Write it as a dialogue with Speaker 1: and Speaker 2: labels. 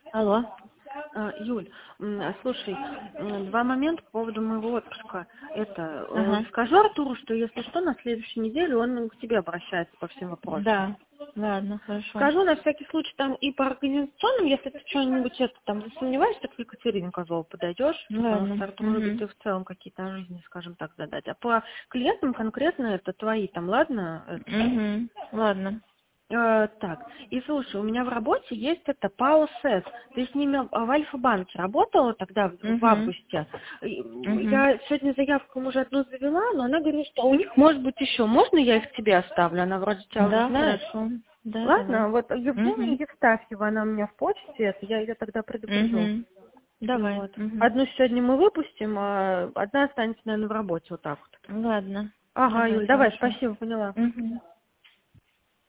Speaker 1: Алло.
Speaker 2: Юль, слушай, два момента по поводу моего отпуска.
Speaker 1: Ага.
Speaker 2: Скажу Артуру, что если что, на следующей неделе он к тебе обращается по всем вопросам.
Speaker 1: Да. Ладно, хорошо.
Speaker 2: Скажу на всякий случай там и по организационным, если ты что-нибудь там засомневаешься, так к Екатерине Козлову подойдешь, потому что
Speaker 1: Ладно.
Speaker 2: Артур любит
Speaker 1: Угу.
Speaker 2: и в целом какие-то о жизни, скажем так, задать. А по клиентам конкретно это твои там, ладно?
Speaker 1: Угу. Ладно.
Speaker 2: Так, и слушай, у меня в работе есть это ПАО-СЭС. Ты с ними в Альфа-банке работала тогда, в
Speaker 1: Угу.
Speaker 2: августе.
Speaker 1: Угу.
Speaker 2: Я сегодня заявку уже одну завела, но она говорит, что у них может быть еще. Можно я их тебе оставлю? Она вроде тебя уже
Speaker 1: Да,
Speaker 2: знает.
Speaker 1: хорошо. Да,
Speaker 2: Ладно,
Speaker 1: давай.
Speaker 2: вот Евгения
Speaker 1: Угу.
Speaker 2: Евстафьева, она у меня в почте, я ее тогда предупрежу.
Speaker 1: Угу. Давай.
Speaker 2: Вот.
Speaker 1: Угу.
Speaker 2: Одну сегодня мы выпустим, а одна останется, наверное, в работе, вот так вот.
Speaker 1: Ладно.
Speaker 2: Ага,
Speaker 1: Давай,
Speaker 2: Юль, давай,
Speaker 1: хорошо.
Speaker 2: спасибо, поняла.
Speaker 1: Угу.